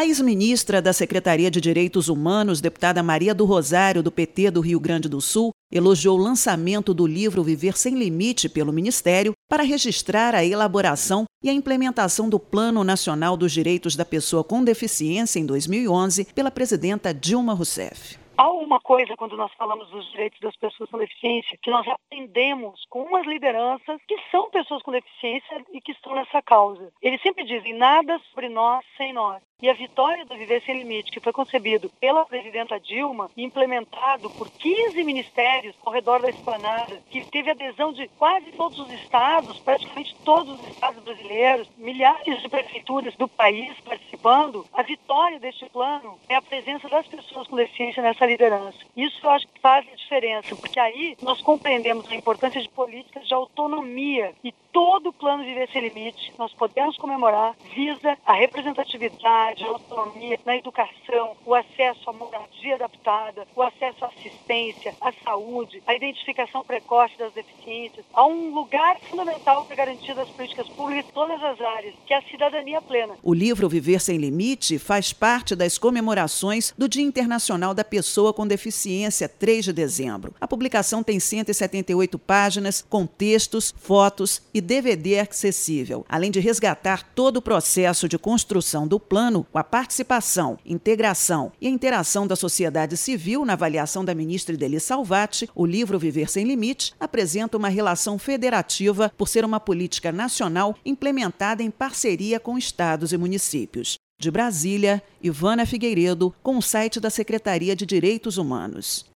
A ex-ministra da Secretaria de Direitos Humanos, deputada Maria do Rosário, do PT do Rio Grande do Sul, elogiou o lançamento do livro Viver Sem Limite pelo Ministério para registrar a elaboração e a implementação do Plano Nacional dos Direitos da Pessoa com Deficiência em 2011 pela presidenta Dilma Rousseff. Há uma coisa, quando nós falamos dos direitos das pessoas com deficiência, que nós aprendemos com umas lideranças que são pessoas com deficiência e que estão nessa causa. Eles sempre dizem, nada sobre nós sem nós. E a vitória do Viver Sem Limite, que foi concebido pela presidenta Dilma e implementado por 15 ministérios ao redor da esplanada, que teve adesão de quase todos os estados, praticamente todos os estados brasileiros, milhares de prefeituras do país participando, a vitória deste plano é a presença das pessoas com deficiência nessa liderança. Isso eu acho que faz a diferença, porque aí nós compreendemos a importância de políticas de autonomia e todo o plano Viver Sem Limite, nós podemos comemorar, visa a representatividade, a autonomia na educação, o acesso à moradia adaptada, o acesso à assistência, à saúde, à identificação precoce das deficiências, a um lugar fundamental para garantir das políticas públicas em todas as áreas, que é a cidadania plena. O livro Viver Sem Limite faz parte das comemorações do Dia Internacional da Pessoa com Deficiência, 3 de dezembro. A publicação tem 178 páginas, com textos, fotos e DVD acessível, além de resgatar todo o processo de construção do plano, com a participação, integração e a interação da sociedade civil na avaliação da ministra Idely Salvati. O livro Viver Sem Limite apresenta uma relação federativa por ser uma política nacional implementada em parceria com estados e municípios. De Brasília, Ivana Figueiredo, com o site da Secretaria de Direitos Humanos.